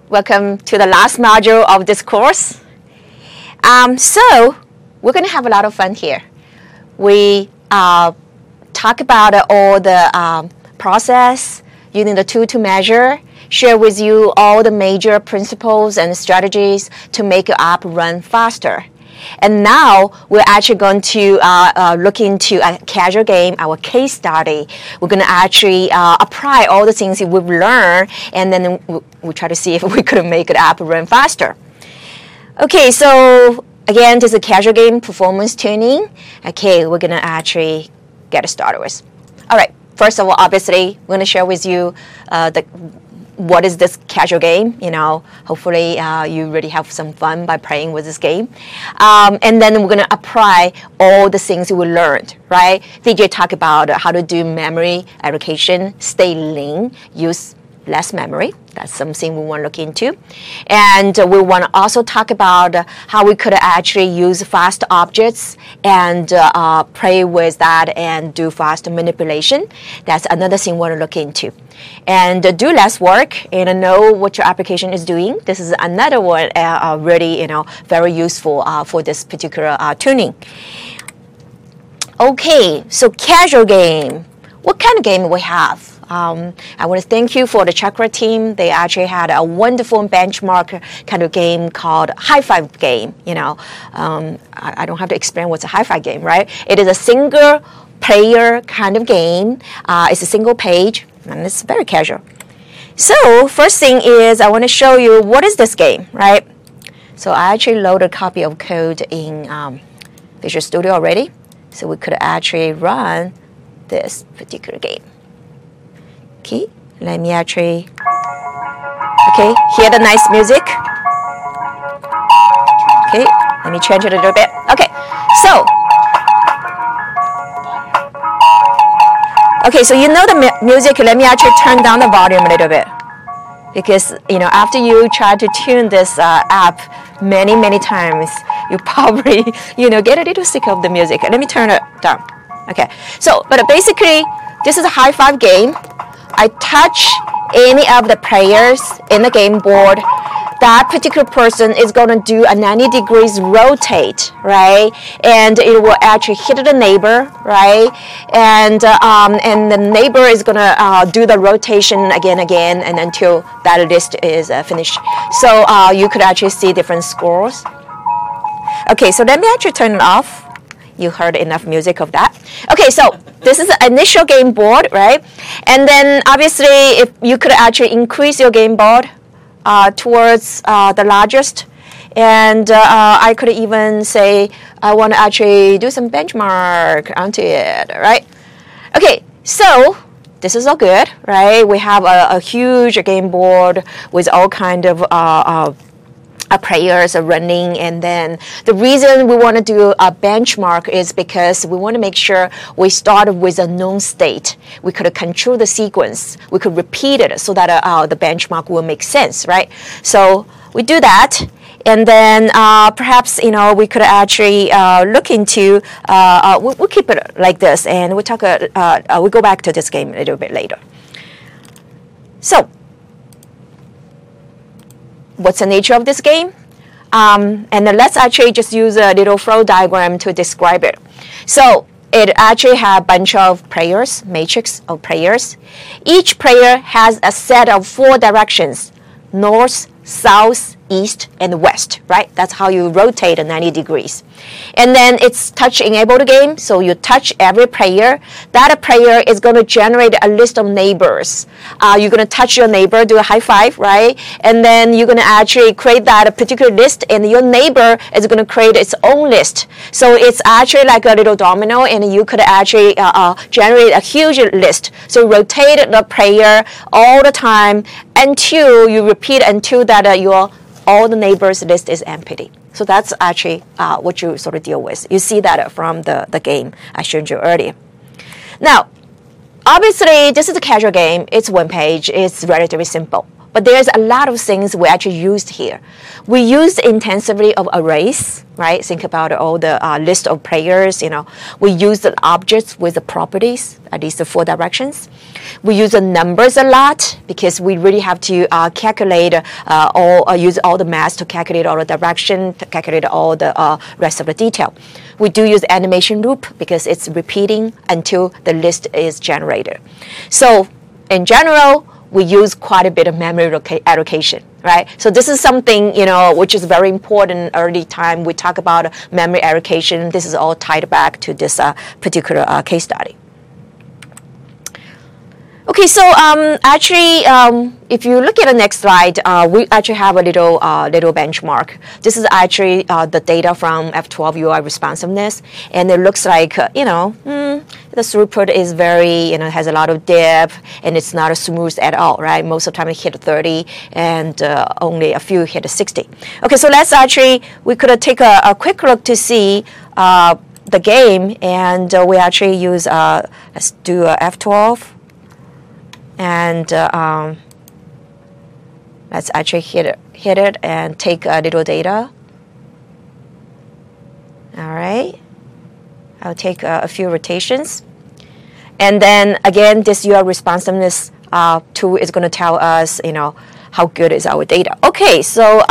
Welcome to the last module of this course. So we're going to have a lot of fun here. We talk about all the process, using the tool to measure, share with you all the major principles and strategies to make your app run faster. And now we're actually going to look into a casual game, our case study. We're going to actually apply all the things we've learned, and then we'll try to see if we could make the app run faster. Okay, so again, this is a casual game performance tuning. Okay, we're going to actually get started with. All right, first of all, obviously, we're going to share with you what is this casual game. Hopefully you really have some fun by playing with this game. And then we're going to apply all the things we learned, right? DJ talked about how to do memory allocation, stay lean, use less memory. That's something we want to look into. And we want to also talk about how we could actually use fast objects and play with that and do fast manipulation. That's another thing we want to look into. And do less work and know what your application is doing. This is another one really very useful for this particular tuning. Okay, so casual game. What kind of game we have? I want to thank you for the Chakra team. They actually had a wonderful benchmark kind of game called High Five game. I don't have to explain what's a High Five game, right? It is a single player kind of game. It's a single page, and it's very casual. So first thing is I want to show you what is this game, right? So I actually loaded a copy of code in Visual Studio already, so we could actually run this particular game. Okay, let me actually, hear the nice music. Okay, let me change it a little bit. Okay, so you know the music, let me actually turn down the volume a little bit. Because, after you try to tune this app many times, you probably, get a little sick of the music. Let me turn it down. Okay, so, but basically, this is a high five game. I touch any of the players in the game board. That particular person is going to do a 90 degrees rotate, right? And it will actually hit the neighbor, right? And the neighbor is going to do the rotation again, and until that list is finished. So you could actually see different scores. Okay, so let me actually turn it off. You heard enough music of that. Okay, so this is the initial game board, right? And then obviously, if you could actually increase your game board towards the largest, and I could even say I want to actually do some benchmark onto it, right? Okay, so this is all good, right? We have a huge game board with all kind of players are running, and then the reason we want to do a benchmark is because we want to make sure we start with a known state. We could control the sequence. We could repeat it so that the benchmark will make sense, right? So we do that, and then perhaps we could actually look into. We'll keep it like this, and we'll talk. We'll go back to this game a little bit later. So, what's the nature of this game? And then let's actually just use a little flow diagram to describe it. So it actually has a bunch of players, matrix of players. Each player has a set of 4 directions: north, south, east, and west, right? That's how you rotate 90 degrees. And then it's touch-enabled game, so you touch every player. That player is going to generate a list of neighbors. You're going to touch your neighbor, do a high five, right? And then you're going to actually create that particular list, and your neighbor is going to create its own list. So it's actually like a little domino, and you could actually generate a huge list. So rotate the player all the time until you repeat until that all the neighbors list is empty. So that's actually what you sort of deal with. You see that from the game I showed you earlier. Now, obviously, this is a casual game. It's one page. It's relatively simple. But there's a lot of things we actually used here. We used intensively of arrays, right? Think about all the list of players, We use the objects with the properties, at least the 4 directions. We use the numbers a lot because we really have to calculate use all the math to calculate all the direction, to calculate all the rest of the detail. We do use animation loop because it's repeating until the list is generated. So in general, we use quite a bit of memory allocation, right? So this is something, which is very important early time. We talk about memory allocation. This is all tied back to this particular case study. Okay, so actually, if you look at the next slide, we actually have a little benchmark. This is actually the data from F12 UI responsiveness, and it looks like the throughput is very has a lot of dip, and it's not smooth at all, right? Most of the time it hit 30, and only a few hit 60. Okay, so let's actually we could take a quick look to see the game, and we actually use let's do F12. And let's actually hit it and take a little data. All right. I'll take a few rotations. And then again, this UI responsiveness tool is going to tell us, how good is our data. Okay, so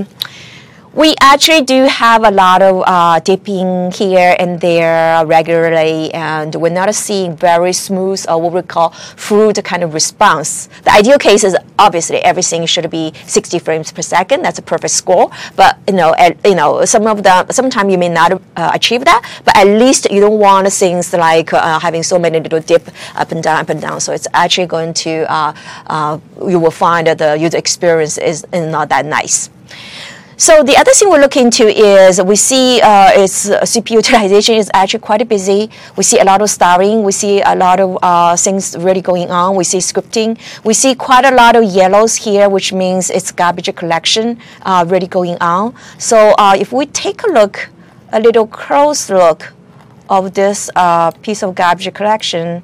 we actually do have a lot of dipping here and there regularly, and we're not seeing very smooth or what we call fluid kind of response. The ideal case is obviously everything should be 60 frames per second. That's a perfect score. But sometimes you may not achieve that. But at least you don't want things like having so many little dip up and down. So it's actually going to you will find that the user experience is not that nice. So the other thing we're looking into is we see its CPU utilization is actually quite busy. We see a lot of starring. We see a lot of things really going on. We see scripting. We see quite a lot of yellows here, which means it's garbage collection really going on. So if we take a little close look of this piece of garbage collection.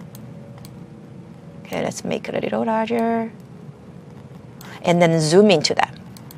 Okay, let's make it a little larger. And then zoom into that.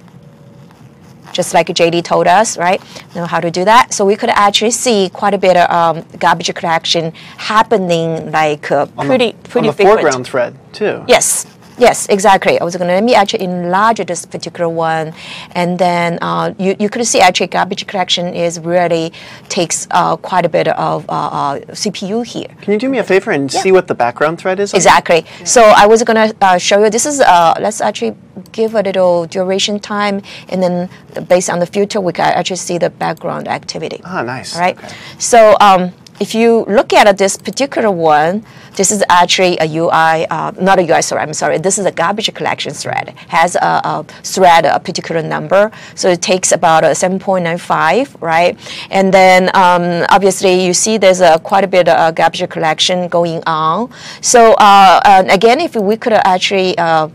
Just like JD told us, right? Know how to do that. So we could actually see quite a bit of garbage collection happening, like pretty on the frequent. foreground thread too. Yes, exactly. I was going to let me actually enlarge this particular one, and then you could see actually garbage collection is really takes quite a bit of CPU here. Can you do me a favor and see what the background thread is? Exactly. Yeah. So I was going to show you. This is let's actually give a little duration time, and then based on the filter, we can actually see the background activity. Ah, nice. All right. Okay. So if you look at this particular one, this is actually a UI, not a UI, sorry, I'm sorry. This is a garbage collection thread. It has a thread, a particular number. So it takes about 7.95, right? And then obviously you see there's quite a bit of garbage collection going on. So again, if we could actually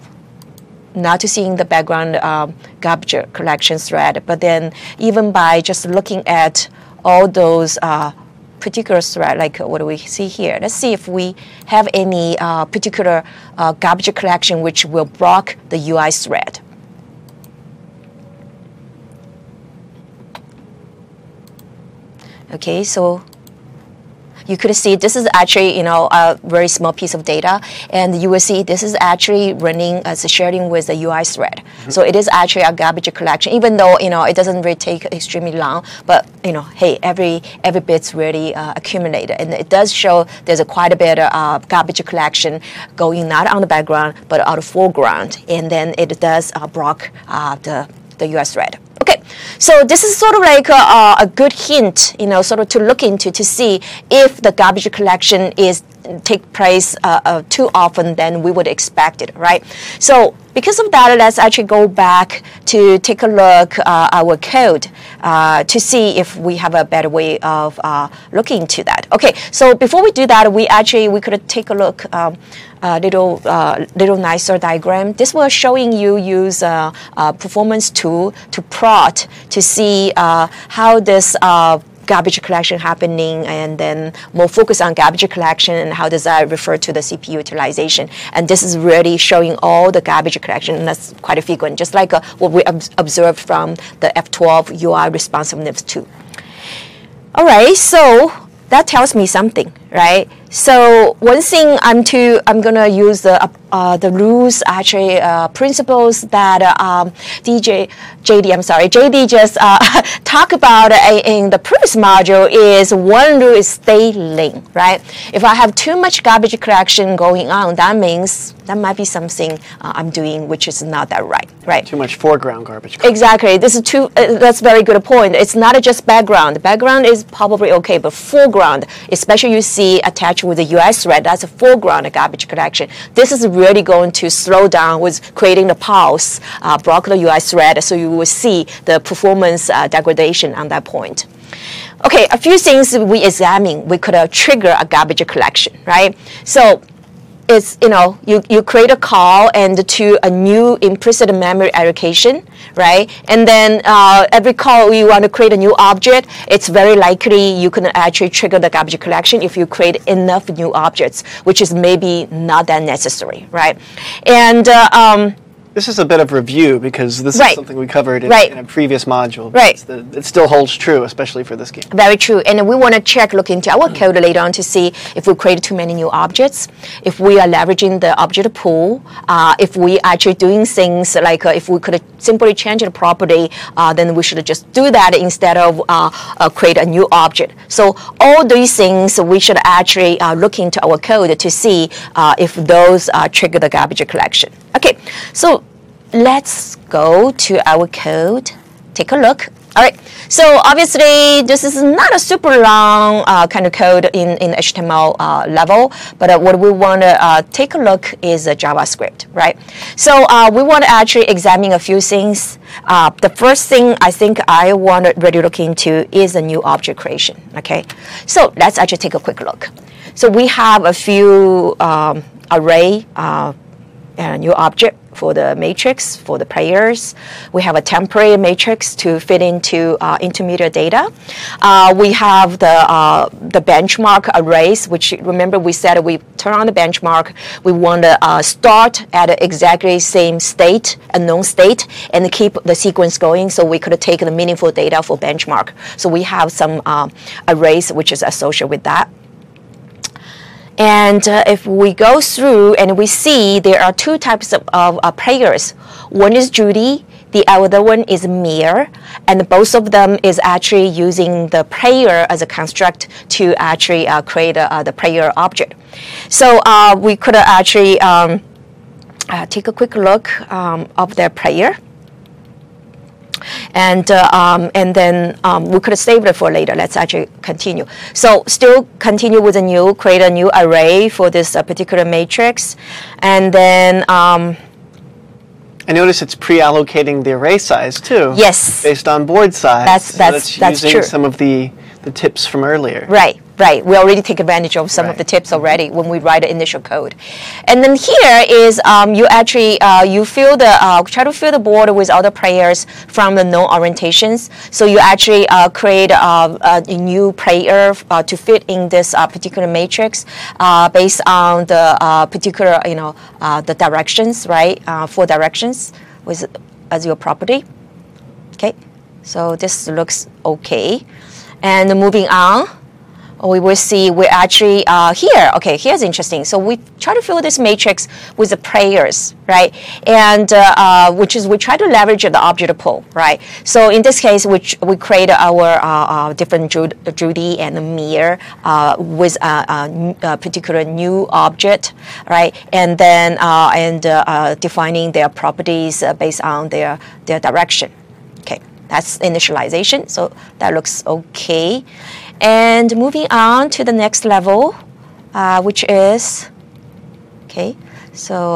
not to seeing the background garbage collection thread, but then even by just looking at all those particular thread, like what do we see here? Let's see if we have any particular garbage collection which will block the UI thread. Okay, so you could see this is actually, a very small piece of data, and you will see this is actually running as sharing with the UI thread. Mm-hmm. So it is actually a garbage collection, even though it doesn't really take extremely long. But hey, every bit's really accumulated, and it does show there's quite a bit of garbage collection going not on the background but on the foreground, and then it does block the UI thread. Okay, so this is sort of like a good hint, sort of to look into to see if the garbage collection take place too often than we would expect it, right? So because of that, let's actually go back to take a look our code to see if we have a better way of looking into that. Okay, so before we do that, we could take a look. Little nicer diagram. This was showing you use performance tool to plot to see how this garbage collection happening, and then more focus on garbage collection and how does that refer to the CPU utilization. And this is really showing all the garbage collection, and that's quite frequent, just like what we observed from the F12 UI responsiveness too. All right, so that tells me something, right? So one thing I'm gonna use the rules, actually principles that JD just talked about in the previous module. Is one rule is stay lean, right? If I have too much garbage collection going on, that means that might be something I'm doing which is not that right? Too much foreground garbage collection. Exactly. This is that's a very good point. It's not just background. Background is probably okay, but foreground, especially you see attached with the US thread, that's a foreground garbage collection. This is really going to slow down with creating the pulse, block the US thread, so you will see the performance degradation on that point. Okay, a few things we examine. We could trigger a garbage collection, right? So it's, you create a call and to a new implicit memory allocation, right? And then every call you want to create a new object, it's very likely you can actually trigger the garbage collection if you create enough new objects, which is maybe not that necessary, right? And this is a bit of review because this is something we covered in a previous module. Right. It still holds true, especially for this game. Very true. And we want to look into our code later on to see if we create too many new objects, if we are leveraging the object pool, if we actually doing things like if we could simply change the property, then we should just do that instead of create a new object. So all these things we should actually look into our code to see if those trigger the garbage collection. Okay, so let's go to our code, take a look. All right, so obviously this is not a super long kind of code in HTML level, but what we want to take a look is JavaScript, right? So we want to actually examine a few things. The first thing I think I want to really look into is a new object creation, okay? So let's actually take a quick look. So we have a few array new object for the matrix, for the players. We have a temporary matrix to fit into intermediate data. We have the benchmark arrays, which remember we said we turn on the benchmark. We want to start at exactly same state, a known state, and keep the sequence going so we could take the meaningful data for benchmark. So we have some arrays which is associated with that. And if we go through and we see there are two types of players. One is Judy, the other one is Mir, and both of them is actually using the player as a construct to actually create the player object. So we could actually take a quick look of their player. And then we could save it for later. Let's actually continue. So still continue with create a new array for this particular matrix. And then I notice it's pre-allocating the array size too. Yes. Based on board size. That's using true. Some of the tips from earlier. Right. We already take advantage of some of the tips already when we write the initial code. And then here is you actually you fill the try to fill the board with other players from the known orientations. So you actually create a new player to fit in this particular matrix based on the particular the directions, right? 4 directions as your property. Okay, so this looks okay. And moving on, we will see we actually here. Okay, here's interesting. So we try to fill this matrix with the players, right? And which is we try to leverage the object pool, right? So in this case, we create our different Judy and Mir with a particular new object, right? And then defining their properties based on their direction. Okay. That's initialization, so that looks okay. And moving on to the next level, which is, okay, so,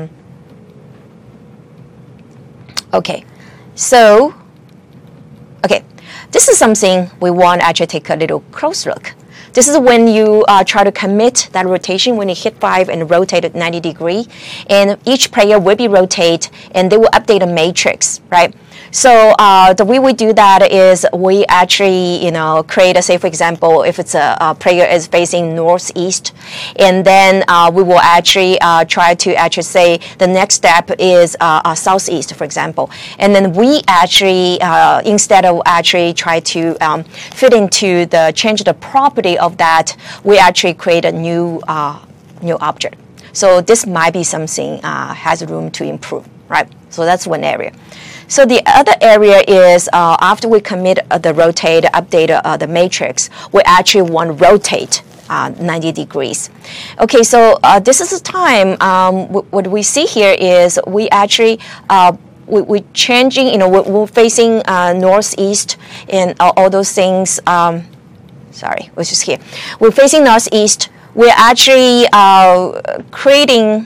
this is something we want to actually take a little close look. This is when you try to commit that rotation when you hit 5 and rotate it 90 degrees, and each player will be rotate, and they will update a matrix, right? So the way we do that is we actually, create a, say for example, if it's a player is facing northeast, and then we will actually try to actually say the next step is southeast, for example. And then we actually, instead of actually try to fit into change the property of that, we actually create a new object. So this might be something has room to improve, right? So that's one area. So the other area is after we commit the rotate, update the matrix, we actually want to rotate 90 degrees. Okay, so this is the time, what we see here is we actually, we're changing, we're facing northeast and all those things. Sorry, it was just here. We're facing northeast. We're actually creating,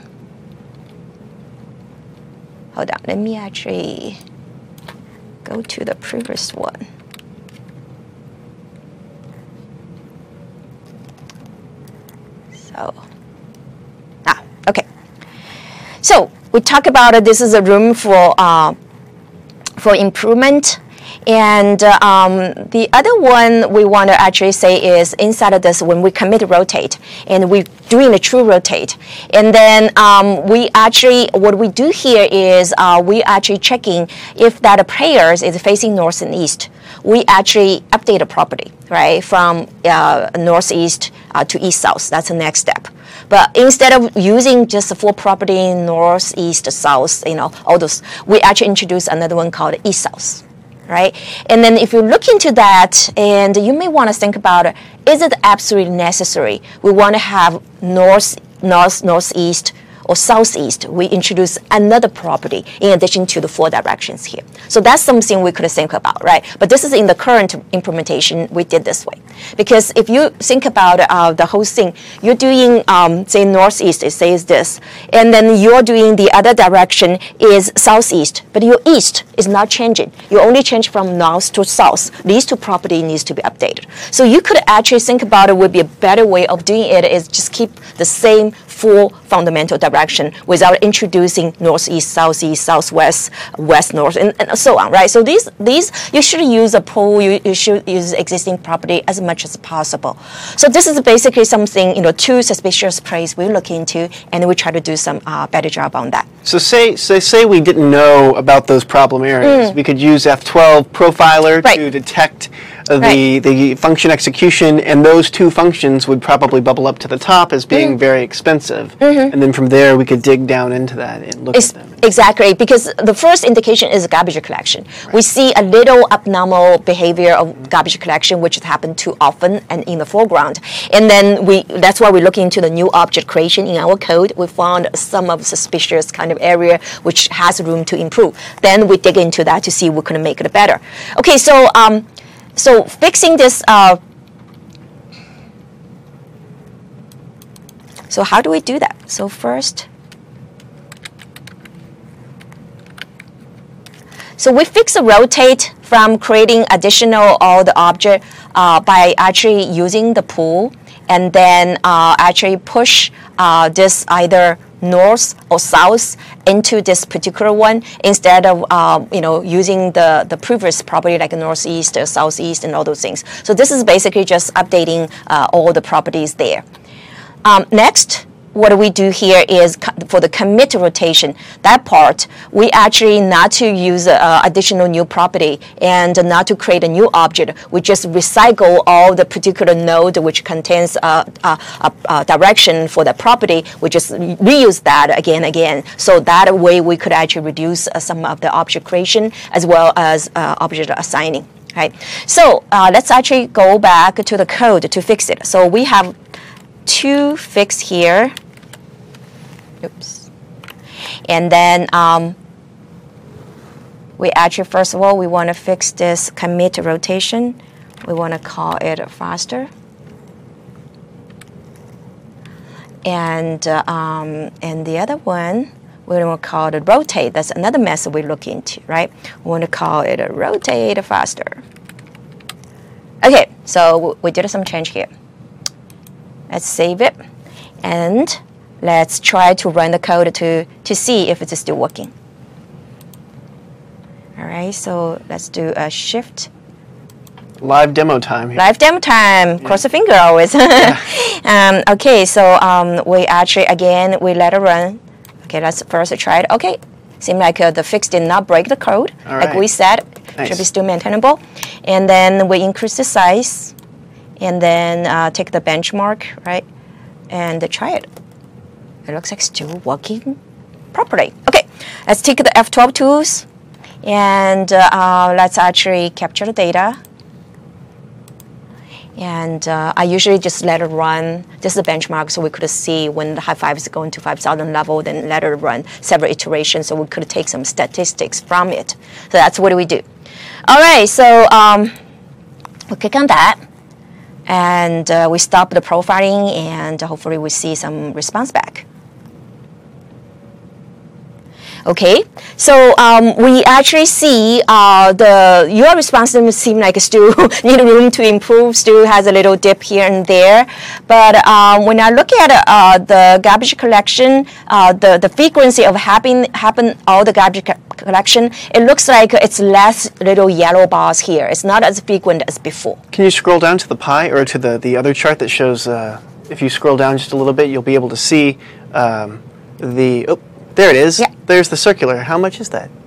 hold on, let me actually go to the previous one. So, okay. So we talk about this is a room for improvement. And the other one we want to actually say is inside of this, when we commit rotate and we're doing a true rotate, and then we actually, what we do here is we actually checking if that player is facing north and east. We actually update a property, right, from northeast to east-south. That's the next step. But instead of using just the full property north, east, south, all those, we actually introduce another one called east-south. Right? And then if you look into that, and you may want to think about, is it absolutely necessary? We want to have northeast, or southeast. We introduce another property in addition to the 4 directions here. So that's something we could think about, right? But this is in the current implementation, we did this way. Because if you think about the whole thing, you're doing, say, northeast, it says this, and then you're doing the other direction is southeast, but your east is not changing. You only change from north to south. These 2 properties needs to be updated. So you could actually think about it would be a better way of doing it is just keep the same 4 fundamental direction without introducing northeast, southeast, southwest, west, north, and so on, right? So these you should use a pool, you should use existing property as much as possible. So this is basically something, 2 suspicious plays we look into, and we try to do some better job on that. So say we didn't know about those problem areas. We could use F12 profiler to detect the function execution, and those 2 functions would probably bubble up to the top as being very expensive. And then from there we could dig down into that and look at them. Exactly, because the first indication is garbage collection. We see a little abnormal behavior of garbage collection, which has happened too often and in the foreground. And then that's why we look into the new object creation in our code. We found some of suspicious kind of area which has room to improve. Then we dig into that to see we can make it better. Okay, so so fixing this. So how do we do that? So first, so we fix the rotate from creating additional all the object by actually using the pool, and then actually push this either north or south into this particular one instead of using the previous property like northeast or southeast and all those things. So this is basically just updating all the properties there. Next, what we do here is for the commit rotation, that part, we actually not to use additional new property and not to create a new object. We just recycle all the particular node which contains a direction for the property. We just reuse that again and again. So that way we could actually reduce some of the object creation as well as object assigning. Right? So let's actually go back to the code to fix it. So we have 2 fix here. Oops. And then we actually, first of all, we want to fix this commit rotation. We want to call it faster. And the other one, we want to call it rotate. That's another method we look into, right? We want to call it rotate faster. Okay, so we did some change here. Let's save it, and let's try to run the code to see if it's still working. All right, so let's do a shift. Live demo time here. Live demo time. Cross the finger always. Okay, so we actually, again, we let it run. Okay, let's first try it. Okay, seems like the fix did not break the code. All like right. we said. Nice. Should be still maintainable. And then we increase the size. And then take the benchmark, right? And try it. It looks like still working properly. Okay, let's take the F12 tools. And let's actually capture the data. And I usually just let it run. This is a benchmark, so we could see when the high five is going to 5,000 level, then let it run several iterations, so we could take some statistics from it. So that's what we do. All right, so we'll click on that. And we stop the profiling, and hopefully we see some response back. Okay, so we actually see your response seem like still need room to improve, still has a little dip here and there. But when I look at the garbage collection, the frequency of happen all the garbage collection, it looks like it's less little yellow bars here. It's not as frequent as before. Can you scroll down to the pie or to the other chart that shows, if you scroll down just a little bit, you'll be able to see there it is. Yeah. There's the circular. How much is that?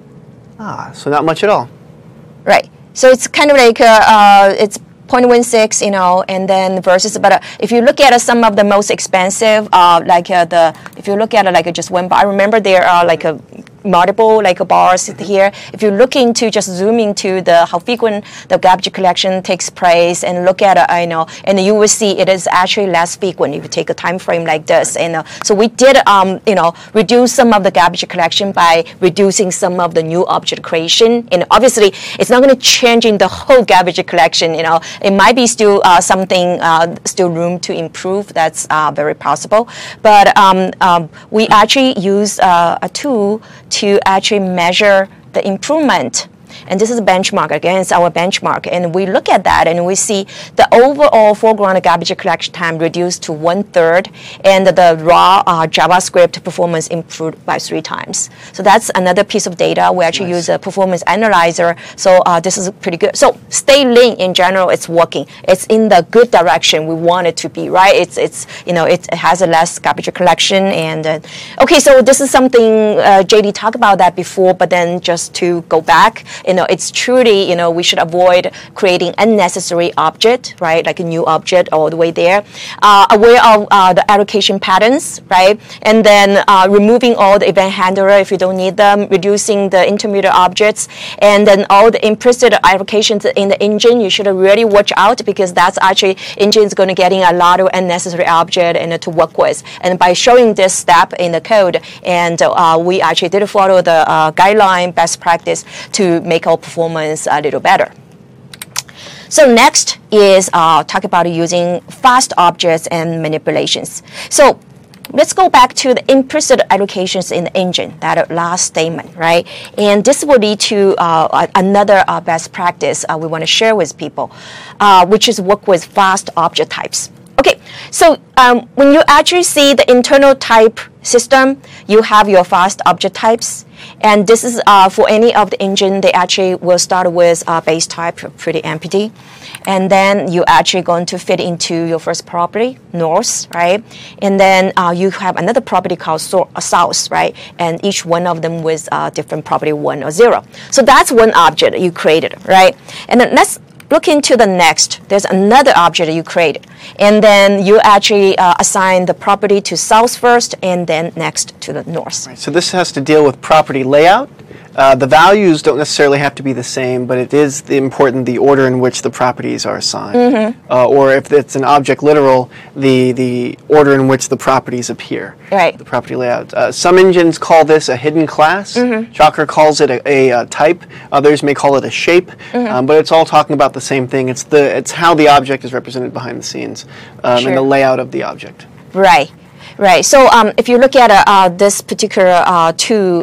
So not much at all. Right. So it's kind of like it's 0.16, you know, and then versus. But if you look at some of the most expensive, if you look at like just one bar, I remember there are like multiple bars here. If you look into just zoom into how frequent the garbage collection takes place and look at and you will see it is actually less frequent if you take a time frame like this. And so we did reduce some of the garbage collection by reducing some of the new object creation. And obviously it's not going to change in the whole garbage collection. It might be still something still room to improve. That's very possible. But we actually use a tool to actually measure the improvement. And this is a benchmark. Again, it's our benchmark. And we look at that and we see the overall foreground garbage collection time reduced to 1/3, and the raw JavaScript performance improved by 3 times. So that's another piece of data. We actually use a performance analyzer. So this is pretty good. So stay lean in general, it's working. It's in the good direction we want it to be, right? It has a less garbage collection. And okay, so this is something JD talked about that before, but then just to go back, it's truly, we should avoid creating unnecessary object, right? Like a new object all the way there. Aware of the allocation patterns, right? And then removing all the event handler if you don't need them, reducing the intermediate objects, and then all the implicit allocations in the engine, you should really watch out because that's actually engine is going to getting a lot of unnecessary object and to work with. And by showing this step in the code, and we actually did follow the guideline best practice to make our performance a little better. So next is talk about using fast objects and manipulations. So let's go back to the implicit allocations in the engine, that last statement, right? And this will lead to another best practice we want to share with people, which is work with fast object types. Okay, so when you actually see the internal type system, you have your fast object types. And this is for any of the engine, they actually will start with base type, pretty empty. And then you actually going to fit into your first property, north, right? And then you have another property called south, right? And each one of them with different property 1 or 0. So that's one object you created, right? And then let's look into the next. There's another object you create. And then you actually assign the property to south first and then next to the north. Right, so this has to deal with property layout. The values don't necessarily have to be the same, but it is important the order in which the properties are assigned. Mm-hmm. Or if it's an object literal, the order in which the properties appear. Right. The property layout. Some engines call this a hidden class. Mm-hmm. Chakra calls it a type. Others may call it a shape. Mm-hmm. But it's all talking about the same thing. It's how the object is represented behind the scenes and the layout of the object. Right. Right. So if you look at this particular two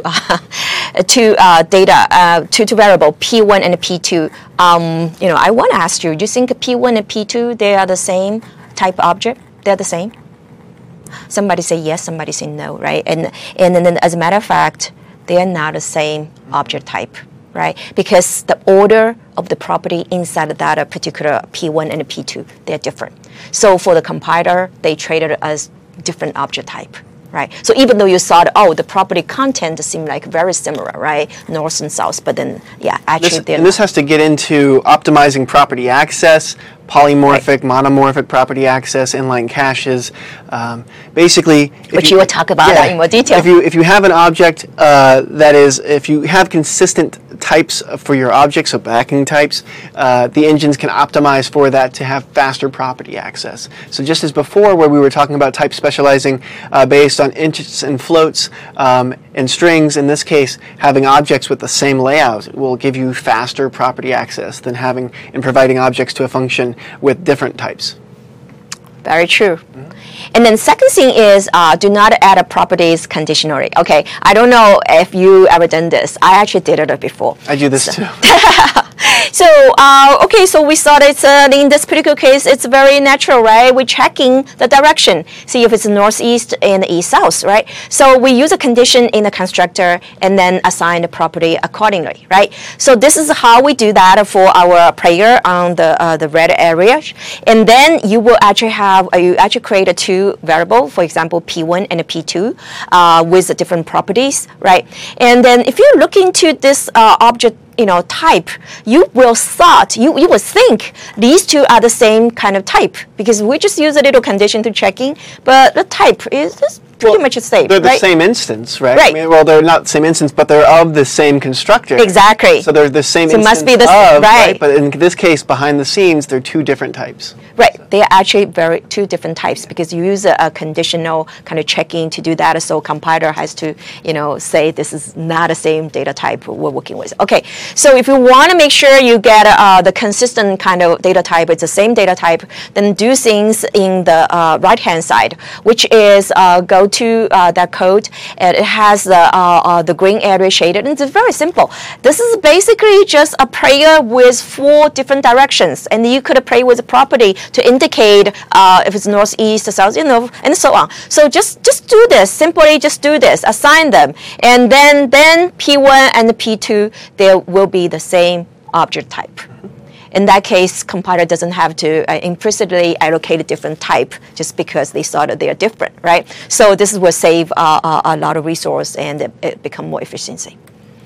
data, two variable P1 and P2, I want to ask you, do you think P1 and P2 they are the same type object? They're the same. Somebody say yes, somebody say no, right? And then as a matter of fact, they are not the same object type. right? Because the order of the property inside of that particular P1 and P2, they're different. So for the compiler, they treat it as different object type. Right. So even though you thought, oh, the property content seemed like very similar, right, north and south, but then, yeah, actually this has to get into optimizing property access, polymorphic, monomorphic property access, inline caches. Basically, which you will talk about that in more detail. If you have an object that is, if you have consistent types for your object, so backing types, the engines can optimize for that to have faster property access. So just as before, where we were talking about type specializing based on ints and floats and strings, in this case, having objects with the same layout will give you faster property access than having and providing objects to a function with different types. Very true. And then second thing is do not add a properties conditionally. Okay, I don't know if you ever done this. I actually did it before. I do this too. So, okay, so we thought it's, in this particular case, it's very natural, right? We're checking the direction, see if it's northeast and east-south, right? So we use a condition in the constructor and then assign the property accordingly, right? So this is how we do that for our player on the red area. And then you will actually have, you actually create a two variable, for example, P1 and a P2 with the different properties, right? And then if you look into this object, type, you will think these two are the same kind of type because we just use a little condition to checking, but the type is just pretty much the same. They're the right? same instance, right? Right. I mean, well, they're not the same instance, but they're of the same constructor. Exactly. So they're the same instance must be the of, right. But in this case, behind the scenes, they're two different types. Right. They are actually two different types because you use a conditional kind of checking to do that. So compiler has to, say this is not the same data type we're working with. Okay. So if you want to make sure you get the consistent kind of data type, it's the same data type, then do things in the right-hand side, which is go to that code. And it has the green area shaded, and it's very simple. This is basically just a player with 4 different directions, and you could play with a property to indicate if it's northeast, south, and so on. So just do this. Simply just do this. Assign them, and then P1 and P2 they will be the same object type. In that case, compiler doesn't have to implicitly allocate a different type just because they thought that they are different, right? So this will save a lot of resource and it become more efficiency.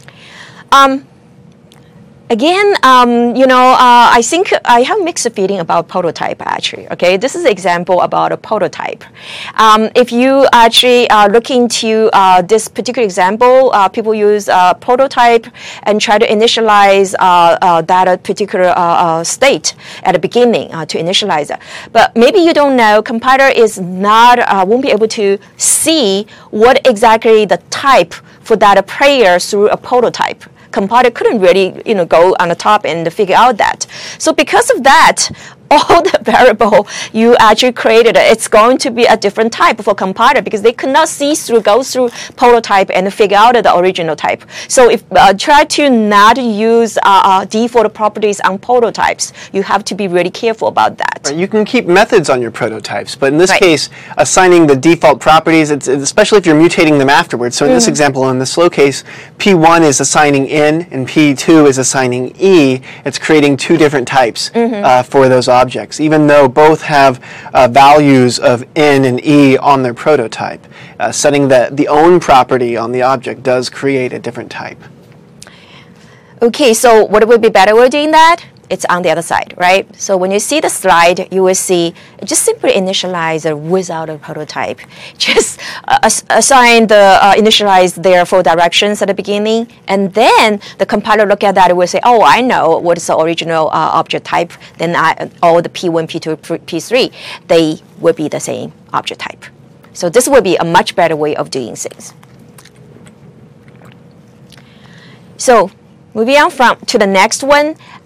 Again, I think I have mixed feeling about prototype actually. Okay, this is an example about a prototype. If you actually look into this particular example, people use prototype and try to initialize that particular state at the beginning to initialize it. But maybe you don't know, compiler is not won't be able to see what exactly the type for that player through a prototype. Compiler couldn't really, go on the top and figure out that. So because of that, all the variable you actually created, it's going to be a different type for compiler because they could not go through prototype and figure out the original type. So if try to not use default properties on prototypes, you have to be really careful about that. Right. You can keep methods on your prototypes, but in this case, assigning the default properties, especially if you're mutating them afterwards. So in this example, in the slow case, P1 is assigning in and P2 is assigning e. It's creating 2 different types for those objects, even though both have values of n and e on their prototype. Setting the own property on the object does create a different type. Okay, so what would be better way of doing that? It's on the other side, right? So when you see the slide, you will see just simply initialize without a prototype. Just assign the initialize their 4 directions at the beginning, and then the compiler look at that and will say, oh, I know what is the original object type. Then all the P1, P2, P3, they will be the same object type. So this will be a much better way of doing things. So moving on to the next one,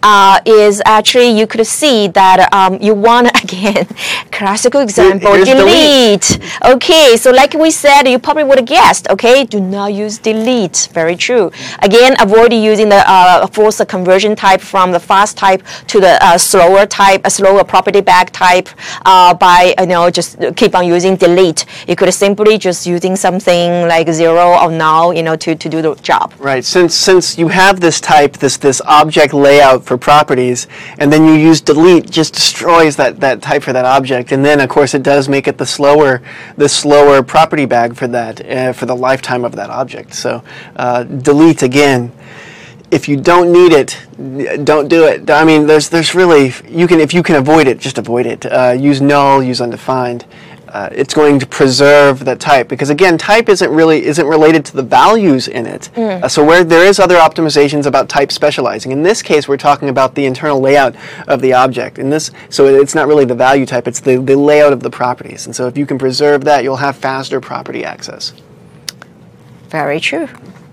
is actually you could see that you want, again, classical example, delete. Okay, so like we said, you probably would have guessed, okay, do not use delete. Very true. Again, avoid using the force conversion type from the fast type to the slower type, a slower property bag type by, just keep on using delete. You could simply just using something like 0 or null, to do the job. Right. Since you have this type, this object layout for properties, and then you use delete, just destroys that type for that object, and then of course it does make it the slower property bag for that for the lifetime of that object. So delete again. If you don't need it, don't do it. I mean, there's really if you can avoid it, just avoid it. Use null, use undefined. It's going to preserve that type, because again, type isn't related to the values in it. So where there is other optimizations about type specializing. In this case, we're talking about the internal layout of the object. So it's not really the value type; it's the layout of the properties. And so if you can preserve that, you'll have faster property access. Very true.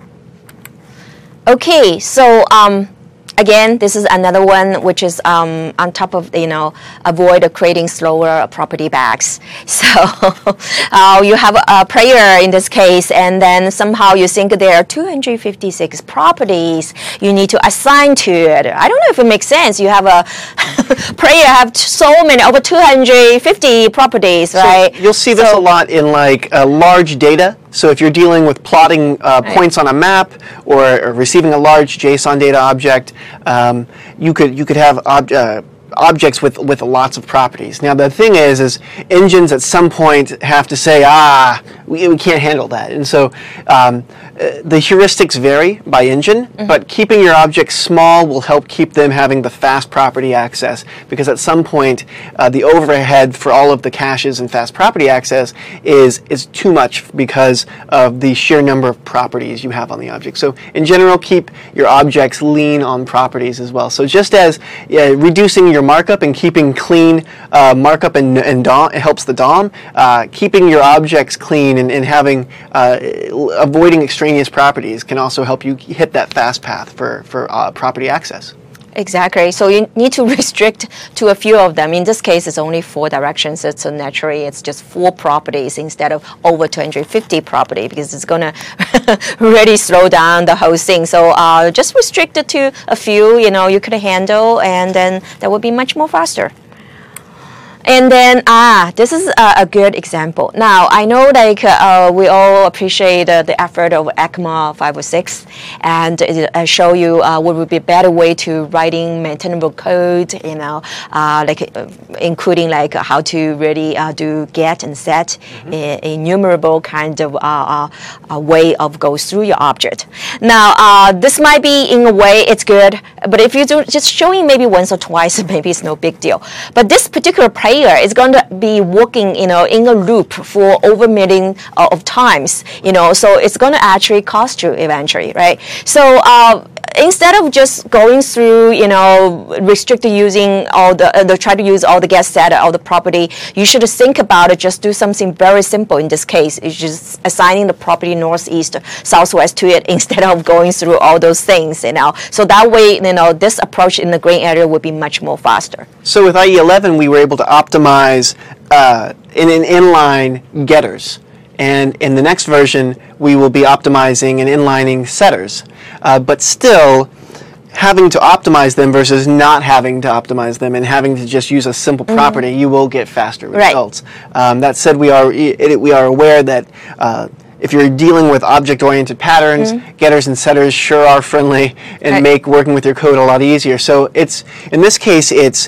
Okay, so again, this is another one which is on top of, avoid creating slower property bags. So you have a prayer in this case, and then somehow you think there are 256 properties you need to assign to it. I don't know if it makes sense. You have a prayer have so many, over 250 properties, right? So you'll see this a lot in like large data. So if you're dealing with plotting points on a map or receiving a large JSON data object, you could have objects with lots of properties. Now the thing is engines at some point have to say, we can't handle that, and so the heuristics vary by engine, but keeping your objects small will help keep them having the fast property access, because at some point the overhead for all of the caches and fast property access is too much because of the sheer number of properties you have on the object. So in general, keep your objects lean on properties as well. So just as reducing your markup and keeping clean markup and DOM, it helps the DOM, keeping your objects clean and having avoiding extraneous properties can also help you hit that fast path for property access. Exactly. So you need to restrict to a few of them. In this case, it's only 4 directions. So naturally, it's just 4 properties instead of over 250 property, because it's going to really slow down the whole thing. So just restrict it to a few, you could handle, and then that would be much more faster. And then, this is a good example. Now, I know we all appreciate the effort of ECMA 506, and show you what would be a better way to writing maintainable code, including how to really do get and set, enumerable kind of way of goes through your object. Now, this might be, in a way, it's good, but if you do just showing maybe once or twice, maybe it's no big deal. But this particular prayer is going to be working, in a loop for over million of times, so it's going to actually cost you eventually, right? So instead of just going through, restricted using all try to use all the get set, all the property, you should think about it. Just do something very simple. In this case, it's just assigning the property northeast, southwest to it instead of going through all those things, So that way, this approach in the gray area would be much more faster. So with IE11, we were able to optimize in an inline getters. And in the next version, we will be optimizing and inlining setters. But still, having to optimize them versus not having to optimize them and having to just use a simple property, you will get faster results. Right. That said, we are aware that if you're dealing with object-oriented patterns, getters and setters sure are friendly and make working with your code a lot easier. So in this case, it's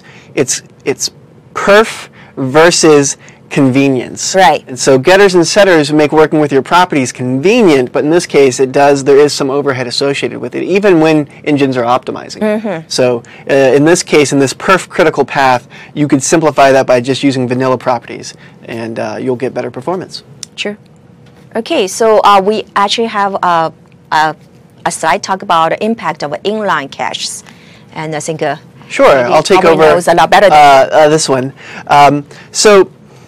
perf versus convenience. Right. And so getters and setters make working with your properties convenient, but in this case there is some overhead associated with it, even when engines are optimizing. So in this case, in this perf critical path, you could simplify that by just using vanilla properties, and you'll get better performance. Sure. Okay, so we actually have a slide talk about the impact of inline caches, and I think sure, I'll take over knows a lot better than this one. So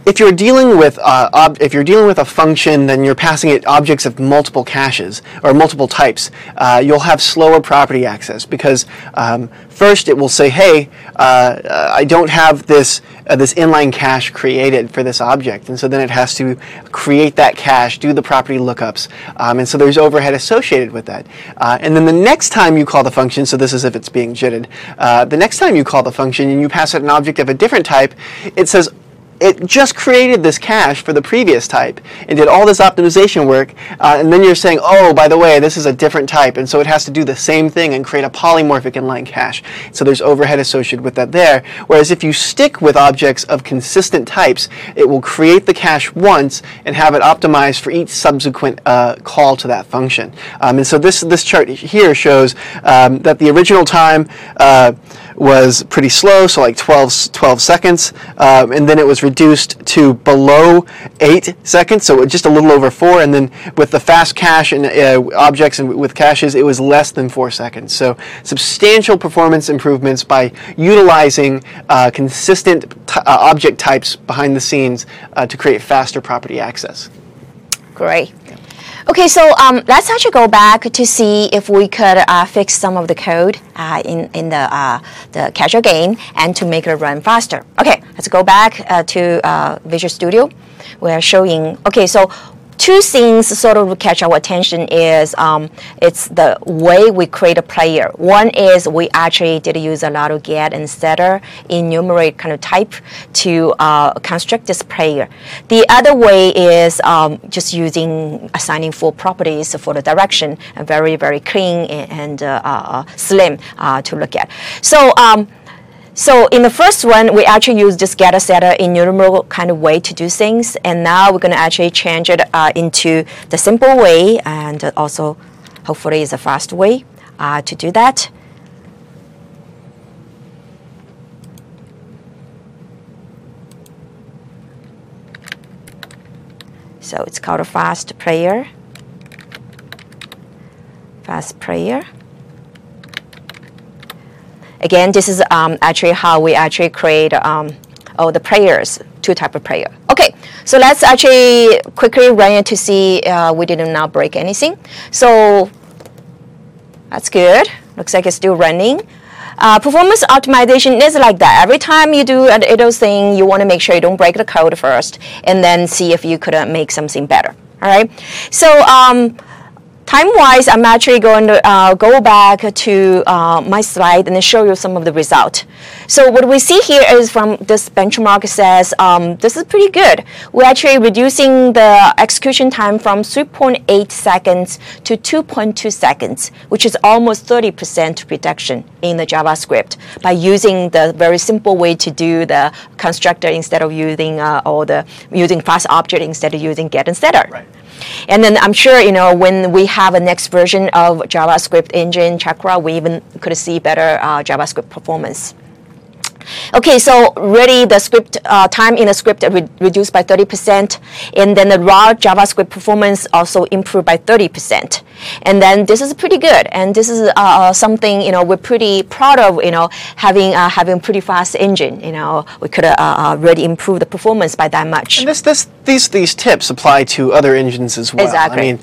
if you're dealing with a function, then you're passing it objects of multiple caches or multiple types. You'll have slower property access because first it will say, hey, I don't have this inline cache created for this object, and so then it has to create that cache, do the property lookups, and so there's overhead associated with that. And then the next time you call the function, so this is if it's being JITted, the next time you call the function and you pass it an object of a different type, it says, it just created this cache for the previous type and did all this optimization work, and then you're saying, oh, by the way, this is a different type, and so it has to do the same thing and create a polymorphic inline cache. So there's overhead associated with that there. Whereas if you stick with objects of consistent types, it will create the cache once and have it optimized for each subsequent call to that function. And so this chart here shows that the original time was pretty slow, so like 12 seconds, and then it was reduced to below 8 seconds, so just a little over 4, and then with the fast cache and objects and with caches, it was less than 4 seconds. So substantial performance improvements by utilizing consistent object types behind the scenes to create faster property access. Great. Okay, so let's actually go back to see if we could fix some of the code in the casual game and to make it run faster. Okay, let's go back to Visual Studio. We're showing, okay, so two things sort of catch our attention is it's the way we create a player. One is we actually did use a lot of get and setter enumerate kind of type to construct this player. The other way is just using assigning full properties for the direction, and very, very clean and slim to look at. So in the first one, we actually use this getter setter enumerable kind of way to do things, and now we're going to actually change it into the simple way, and also hopefully is a fast way to do that. So it's called a fast player. Fast player. Again, this is actually how we actually create the players, two type of player. Okay, so let's actually quickly run it to see we did not break anything. So that's good. Looks like it's still running. Performance optimization is like that. Every time you do an IDLE thing, you want to make sure you don't break the code first, and then see if you could make something better. All right. So time-wise, I'm actually going to go back to my slide and show you some of the result. So what we see here is from this benchmark says this is pretty good. We're actually reducing the execution time from 3.8 seconds to 2.2 seconds, which is almost 30% reduction in the JavaScript by using the very simple way to do the constructor instead of using using fast object instead of using get and setter. Right. And then I'm sure, you know, when we have a next version of JavaScript engine, Chakra, we even could see better JavaScript performance. Okay, so really the script time in the script reduced by 30%, and then the raw JavaScript performance also improved by 30%. And then this is pretty good, and this is something, you know, we're pretty proud of, you know, having pretty fast engine. You know, we could really improve the performance by that much. And these tips apply to other engines as well. Exactly. I mean,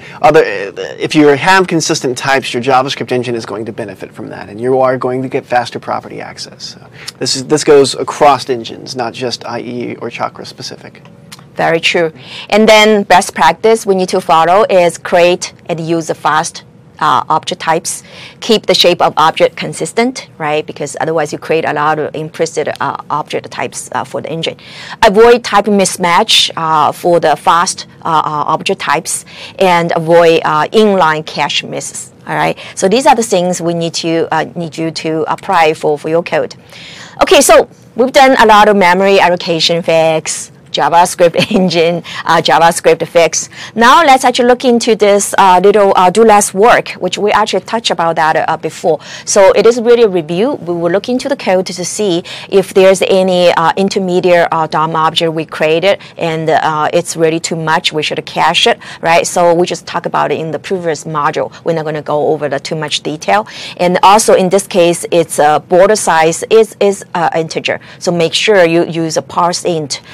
if you have consistent types, your JavaScript engine is going to benefit from that, and you are going to get faster property access. So this goes across engines, not just IE or Chakra specific. Very true. And then best practice we need to follow is create and use the fast object types. Keep the shape of object consistent, right? Because otherwise you create a lot of implicit object types for the engine. Avoid type mismatch for the fast object types, and avoid inline cache misses. All right. So these are the things we need you to apply for your code. Okay. So we've done a lot of memory allocation fix, JavaScript engine, JavaScript fix. Now let's actually look into this little do less work, which we actually touched about that before. So it is really a review. We will look into the code to see if there's any intermediate DOM object we created and it's really too much. We should cache it, right? So we just talked about it in the previous module. We're not going to go over the too much detail. And also in this case, it's border size is integer. So make sure you use a parse int to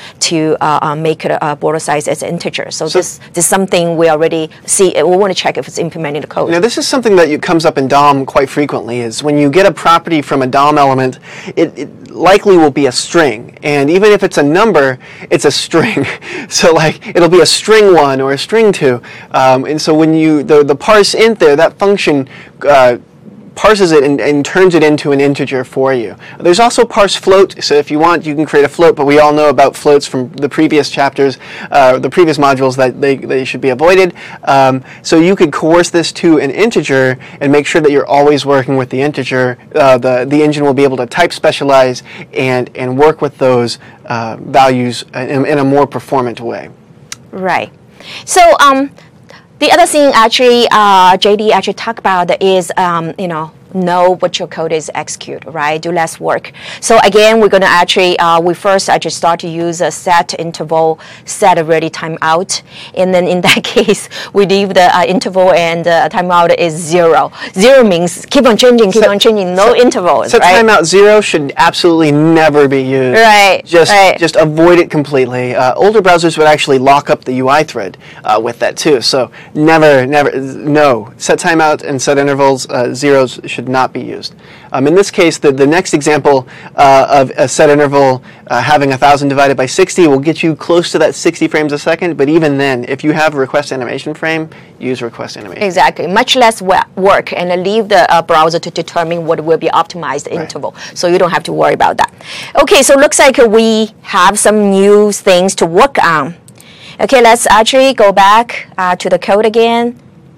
to make a border size as integer. So this is something we already see. We want to check if it's implementing the code. Now, this is something that comes up in DOM quite frequently, is when you get a property from a DOM element, it likely will be a string. And even if it's a number, it's a string. So like, it'll be a string 1 or a string 2. And so when the parse int there, that function parses it and turns it into an integer for you. There's also parse float, so if you want, you can create a float, but we all know about floats from the previous chapters, the previous modules, that they should be avoided. So you could coerce this to an integer and make sure that you're always working with the integer. The engine will be able to type specialize and work with those values in a more performant way. Right. So the other thing actually JD actually talked about is know what your code is execute, right? Do less work. So again, we're going to actually, we first actually start to use a set interval, set a ready timeout. And then in that case, we leave the interval and timeout is 0. 0 means keep on changing, no intervals, set right? Timeout 0 should absolutely never be used. Right. Just avoid it completely. Older browsers would actually lock up the UI thread with that too. So no. Set timeout and set intervals, zeros should not be used. In this case, the next example of a set interval having 1,000 divided by 60 will get you close to that 60 frames a second, but even then, if you have a request animation frame, use request animation. Exactly. Much less work, and leave the browser to determine what will be optimized interval. So you don't have to worry about that. Okay, so looks like we have some new things to work on. Okay, let's actually go back to the code again.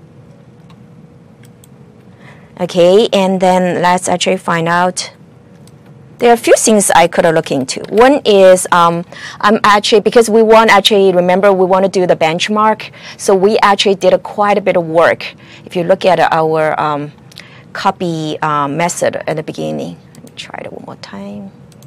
Okay, and then let's actually find out. There are a few things I could look into. One is I'm actually, because we want remember we want to do the benchmark, so we actually did quite a bit of work. If you look at our copy method at the beginning, let me try it one more time.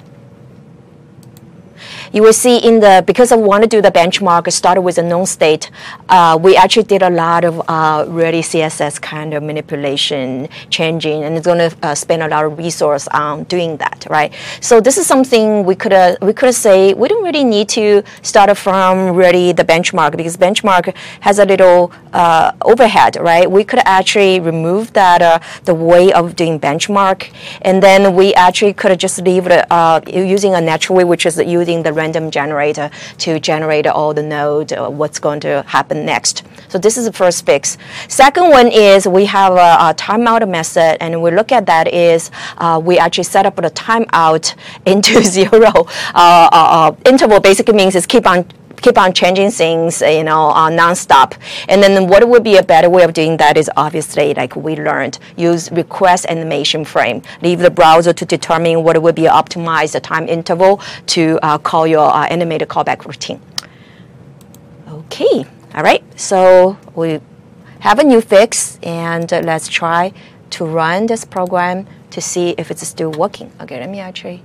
You will see because I want to do the benchmark, started with a known state, we actually did a lot of really CSS kind of manipulation, changing, and it's going to spend a lot of resource on doing that, right? So this is something we could say we don't really need to start from really the benchmark, because benchmark has a little overhead, right? We could actually remove that the way of doing benchmark, and then we actually could just leave it using a natural way, which is using the random generator to generate all the node, what's going to happen next. So this is the first fix. Second one is we have a timeout method, and we look at that is we actually set up the timeout into 0. Interval basically means is keep on changing things, non-stop. And then what would be a better way of doing that is obviously, like we learned, use request animation frame. Leave the browser to determine what would be optimized time interval to call your animated callback routine. Okay, all right. So we have a new fix, and let's try to run this program to see if it's still working. Okay, let me actually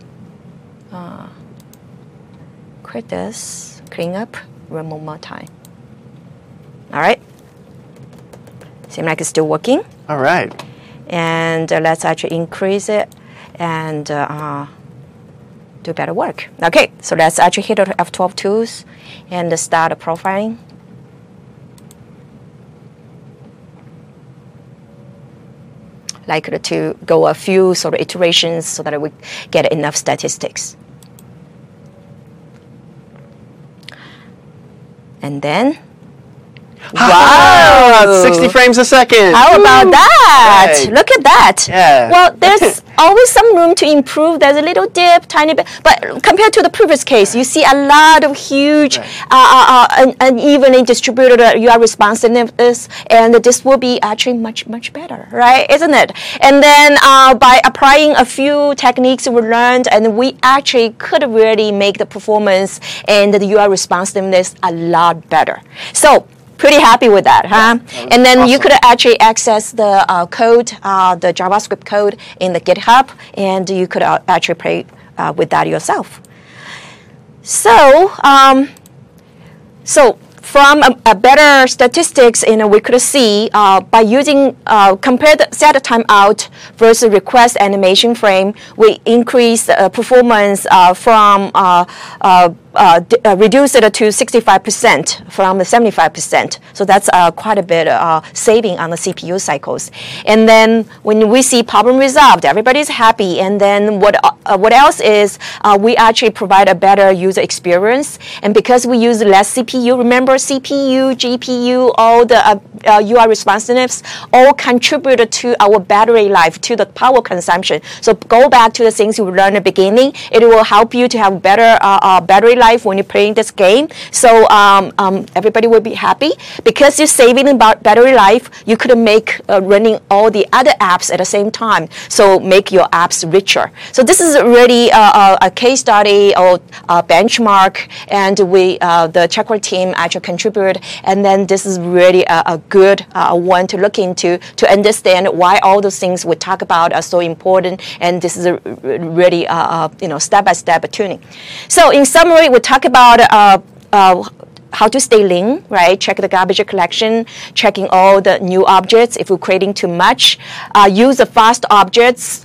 quit this. Clean up, run one more time. All right. Seems like it's still working. All right. And let's actually increase it and do better work. Okay, so let's actually hit the F12 tools and start profiling. Like to go a few sort of iterations so that we get enough statistics. And then, wow, 60 frames a second. How about that? Right. Look at that. Yeah. Well, there's always some room to improve. There's a little dip, tiny bit. But compared to the previous case, you see a lot of huge, unevenly distributed UI responsiveness, and this will be actually much, much better, right? Isn't it? And then by applying a few techniques we learned, and we actually could really make the performance and the UI responsiveness a lot better. So, pretty happy with that, huh? Yeah, and then awesome. You could actually access the code, the JavaScript code in the GitHub, and you could actually play with that yourself. So, from a better statistics, we could see by using compare the set timeout versus request animation frame, we increase performance from reduce it to 65% from the 75%. So that's quite a bit saving on the CPU cycles. And then when we see problem resolved, everybody's happy. And then what else is we actually provide a better user experience. And because we use less CPU, remember CPU, GPU, all the UI responsiveness all contribute to our battery life, to the power consumption. So go back to the things you learned at the beginning. It will help you to have better battery life when you're playing this game. So everybody will be happy. Because you're saving about battery life, you could make running all the other apps at the same time. So make your apps richer. So this is really a case study or a benchmark, and we, the Chakra team actually contribute. And then this is really a good one to look into to understand why all those things we talk about are so important. And this is a really step-by-step tuning. So in summary, we talk about how to stay lean, right? Check the garbage collection, checking all the new objects if you're creating too much. Use the fast objects,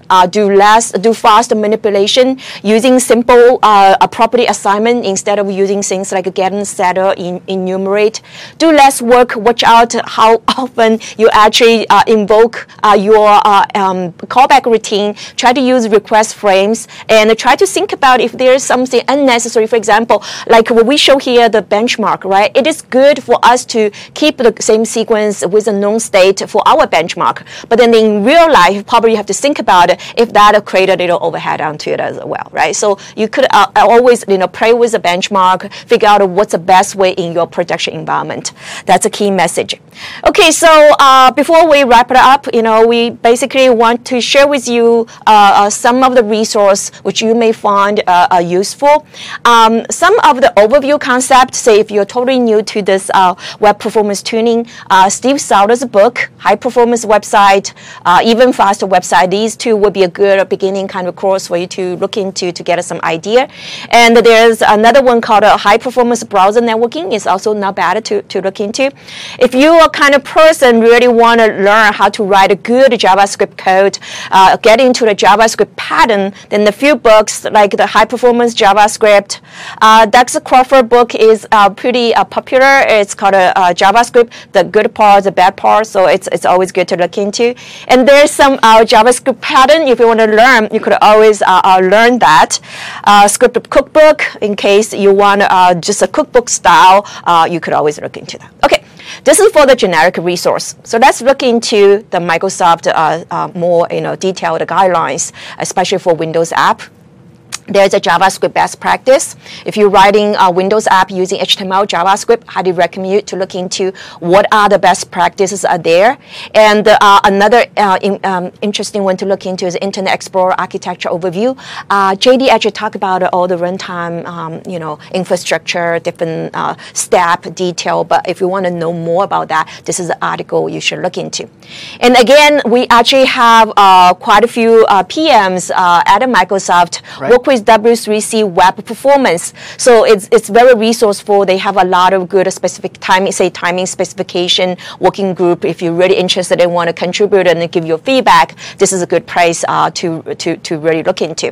do fast manipulation, using simple property assignment instead of using things like get and set or enumerate. Do less work, watch out how often you actually invoke your callback routine. Try to use request frames and try to think about if there's something unnecessary. For example, like what we show here, the benchmark. Right? It is good for us to keep the same sequence with a known state for our benchmark. But then in real life, probably you have to think about if that create a little overhead onto it as well, right? So you could always play with the benchmark, figure out what's the best way in your production environment. That's a key message. Okay, so before we wrap it up, we basically want to share with you some of the resource which you may find useful. Some of the overview concepts, say if you're totally new to this web performance tuning, Steve Sauter's book, High Performance Website, Even Faster Website, these two would be a good beginning kind of course for you to look into to get some idea. And there's another one called High Performance Browser Networking. It's also not bad to look into. If you are kind of person really want to learn how to write a good JavaScript code, get into the JavaScript pattern, then the few books like the High Performance JavaScript, Doug Crawford book is pretty popular. It's called JavaScript, the good part, the bad part. So it's always good to look into. And there's some JavaScript pattern. If you want to learn, you could always learn that. Script cookbook, in case you want just a cookbook style, you could always look into that. Okay, this is for the generic resource. So let's look into the Microsoft more detailed guidelines, especially for Windows app. There's a JavaScript best practice. If you're writing a Windows app using HTML, JavaScript, highly recommend you to look into what are the best practices are there. And another interesting one to look into is Internet Explorer Architecture Overview. JD actually talked about all the runtime, infrastructure, different step detail. But if you want to know more about that, this is an article you should look into. And again, we actually have quite a few PMs at Microsoft work with W3C web performance. So it's very resourceful. They have a lot of good specific timing specification working group. If you're really interested and want to contribute and give your feedback, this is a good place to really look into.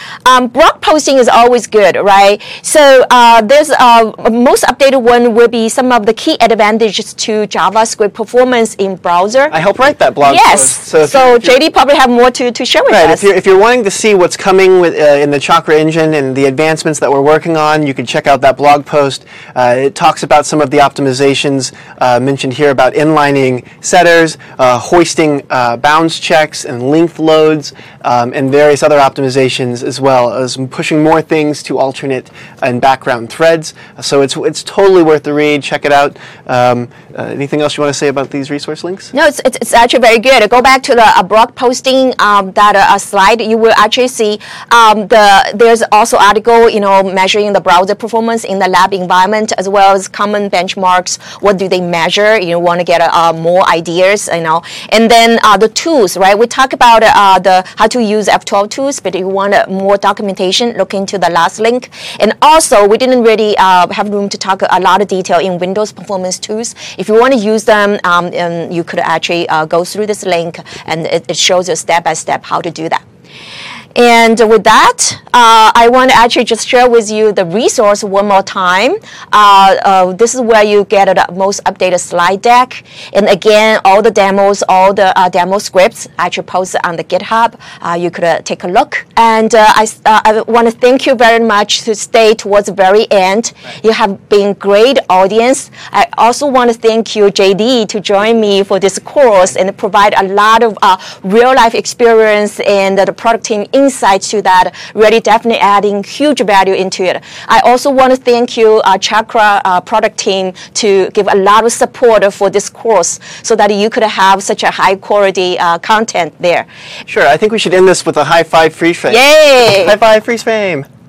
Blog posting is always good, right? So there's most updated one will be some of the key advantages to JavaScript performance in browser. I helped write that blog post. So JD probably have more to share with us. If you're wanting to see what's coming with in the Chakra engine and the advancements that we're working on, you can check out that blog post. It talks about some of the optimizations mentioned here about inlining setters, hoisting bounds checks and length loads, and various other optimizations, as well as pushing more things to alternate and background threads. So it's totally worth the read. Check it out. Anything else you want to say about these resource links? No, it's actually very good. Go back to the blog posting that slide. You will actually see there's also article, measuring the browser performance in the lab environment, as well as common benchmarks. What do they measure? You want to get more ideas, And then the tools, right? We talk about how to use F12 tools, but if you want more documentation, look into the last link. And also, we didn't really have room to talk a lot of detail in Windows performance tools. If you want to use them, you could actually go through this link, and it shows you step by step how to do that. And with that, I want to actually just share with you the resource one more time. This is where you get the most updated slide deck. And again, all the demos, all the demo scripts actually posted on the GitHub. You could take a look. And I want to thank you very much to stay towards the very end. Right. You have been great audience. I also want to thank you, JD, to join me for this course and provide a lot of real life experience and the product team insights to that, really definitely adding huge value into it. I also want to thank you, Chakra product team, to give a lot of support for this course so that you could have such a high quality content there. Sure, I think we should end this with a high five freeze frame. Yay! High five freeze frame.